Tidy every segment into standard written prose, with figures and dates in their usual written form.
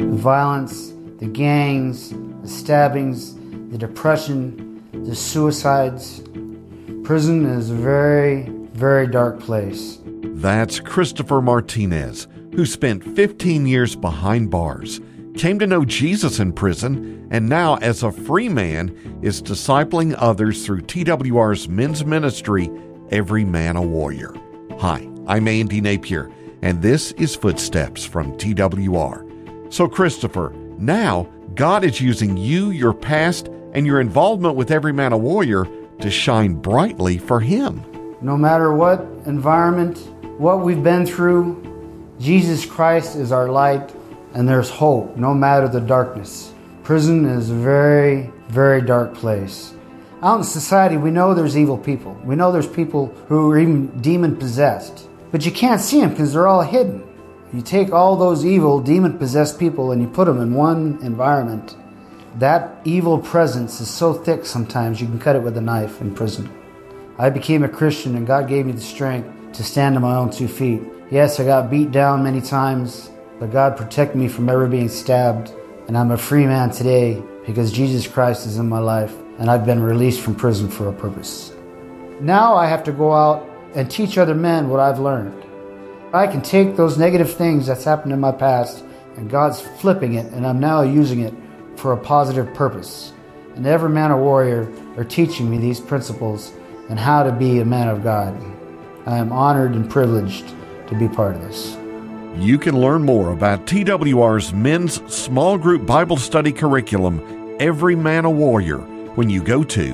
The violence, the gangs, the stabbings, the depression, the suicides. Prison is a very, very dark place. That's Christopher Martinez, who spent 15 years behind bars, came to know Jesus in prison, and now as a free man is discipling others through TWR's men's ministry, Every Man a Warrior. Hi, I'm Andy Napier, and this is Footsteps from TWR. So Christopher, now God is using you, your past, and your involvement with Every Man a Warrior to shine brightly for Him. No matter what environment, what we've been through, Jesus Christ is our light, and there's hope no matter the darkness. Prison is a very, very dark place. Out in society, we know there's evil people. We know there's people who are even demon-possessed. But you can't see them because they're all hidden. You take all those evil, demon-possessed people and you put them in one environment. That evil presence is so thick sometimes you can cut it with a knife in prison. I became a Christian and God gave me the strength to stand on my own 2 feet. Yes, I got beat down many times, but God protected me from ever being stabbed. And I'm a free man today because Jesus Christ is in my life and I've been released from prison for a purpose. Now I have to go out and teach other men what I've learned. I can take those negative things that's happened in my past and God's flipping it and I'm now using it for a positive purpose. And Every Man a Warrior are teaching me these principles and how to be a man of God. I am honored and privileged to be part of this. You can learn more about TWR's men's small group Bible study curriculum, Every Man a Warrior, when you go to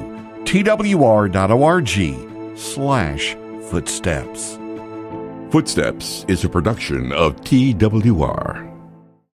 twr.org/footsteps. Footsteps is a production of TWR.